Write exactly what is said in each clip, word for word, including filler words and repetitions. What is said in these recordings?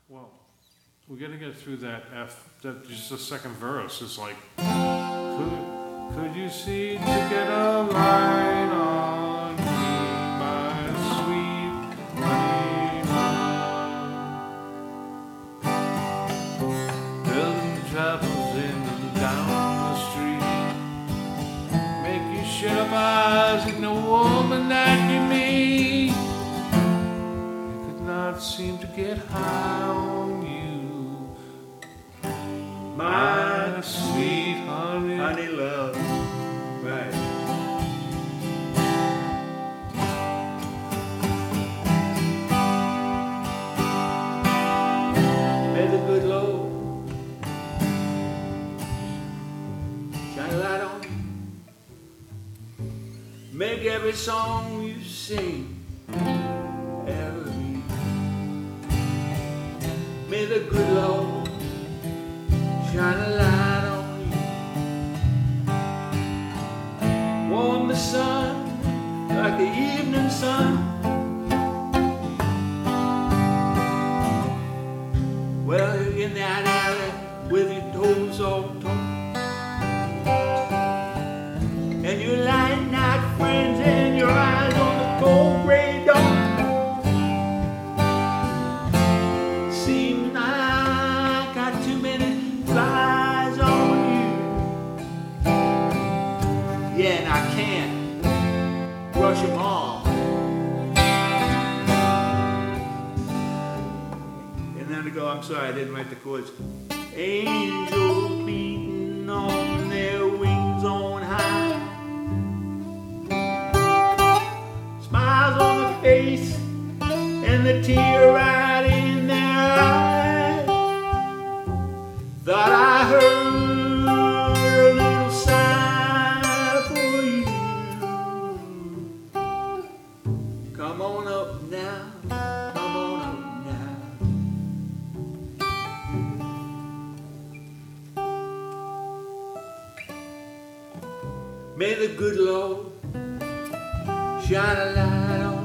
Well, we're gonna get through that F, that just the second verse is like, could, could you see to get a light on me, my sweet honey love? Building travels in and down the street, make you shut up eyes at the woman that you meet. You could not seem to get high on you, my sweet honey, honey love. Right. May the good Lord shine a light on you. Make every song you sing ever be. May the good Lord shine a light on you. Warm the sun like the evening sun. Well, in that alley with your toes all torn, and your light night friends and your eyes on the cold gray dawn. Seems I got too many flies on you. Yeah, and I can't brush them off. And then to go, I'm sorry, I didn't write the chords. Angels beating on their wings on high. Smiles on the face and the tear right in their eyes. Thought I heard a little sigh for you. Come on up now, come on up now. May the good Lord shine a light on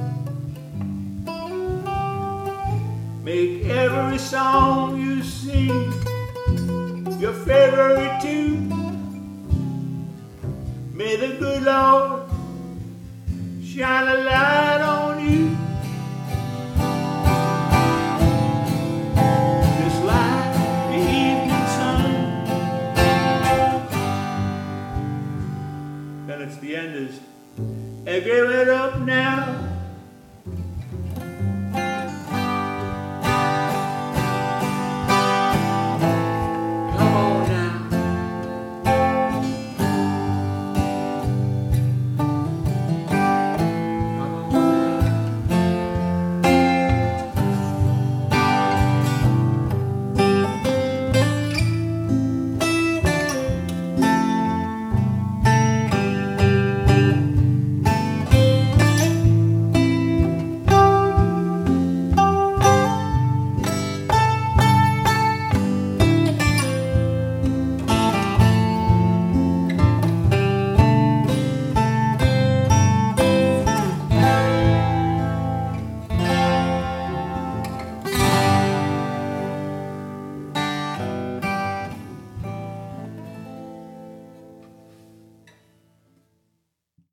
you. Make every song you sing your favorite tune. May the good Lord shine a light on you. Just like the evening sun. Then it's the end is, and give it up now.